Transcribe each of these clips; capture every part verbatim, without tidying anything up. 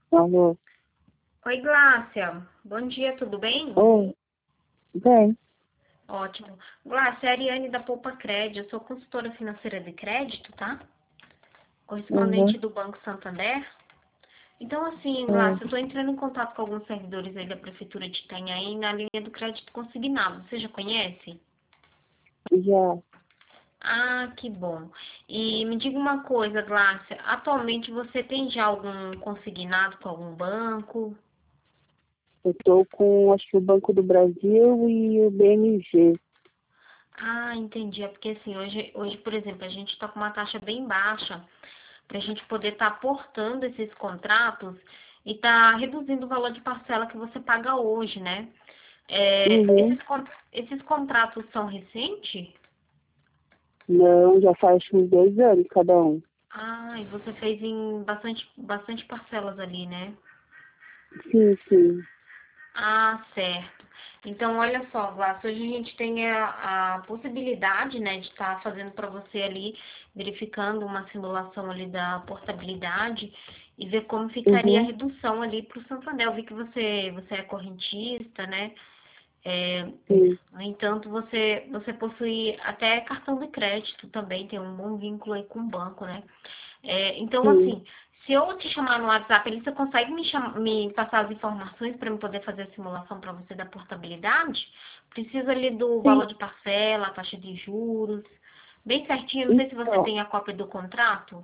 Alô? Oi, Glácia. Bom dia, tudo bem? Oi, bem. Ótimo. Glácia, é a Ariane da Poupa Crédito. Eu sou consultora financeira de crédito, tá? Correspondente Uhum. do Banco Santander. Então, assim, É, Glácia, eu estou entrando em contato com alguns servidores aí da Prefeitura de Itanhaém na linha do crédito consignado. Você já conhece? já. Ah, que bom. E me diga uma coisa, Glácia. Atualmente você tem já algum consignado com algum banco? Eu tô com, acho que o Banco do Brasil e o B M G. Ah, entendi. É porque assim, hoje, hoje, por exemplo, a gente está com uma taxa bem baixa para a gente poder estar aportando esses contratos e tá reduzindo o valor de parcela que você paga hoje, né? É, Uhum. esses, con- esses contratos são recentes? Não, já faz acho que uns dois anos cada um. Ah, e você fez em bastante, bastante parcelas ali, né? Sim, sim. Ah, certo. Então, olha só, Glaucio, hoje a gente tem a, a possibilidade, né, de estar fazendo para você ali, verificando uma simulação ali da portabilidade e ver como ficaria a Uhum. redução ali para o Santander. Eu vi que você, você é correntista, né? É, Sim, no entanto, você, você possui até cartão de crédito também, tem um bom vínculo aí com o banco, né? É, então, sim, assim, se eu te chamar no WhatsApp, ali, você consegue me, cham- me passar as informações para eu poder fazer a simulação para você da portabilidade? Preciso ali do sim. valor de parcela, a taxa de juros, bem certinho. Não sei se você Então, tem a cópia do contrato.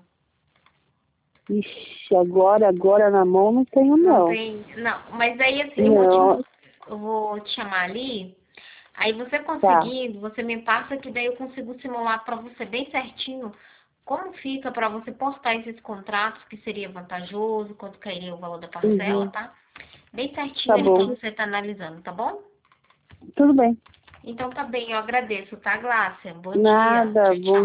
ixi, agora, agora na mão não tenho Não não. tem, não. Mas aí, assim, eu vou te, Não, eu vou te chamar ali. Aí você tá. conseguindo, você me passa que daí eu consigo simular para você bem certinho como fica para você portar esses contratos, que seria vantajoso, quanto cairia o valor da parcela, Uhum. tá? Bem certinho Tá ali para bom. você estar analisando, tá bom? Tudo bem. Então tá bem, eu agradeço, tá, Glácia? Bom dia. Nada, Tchau, bom tchau.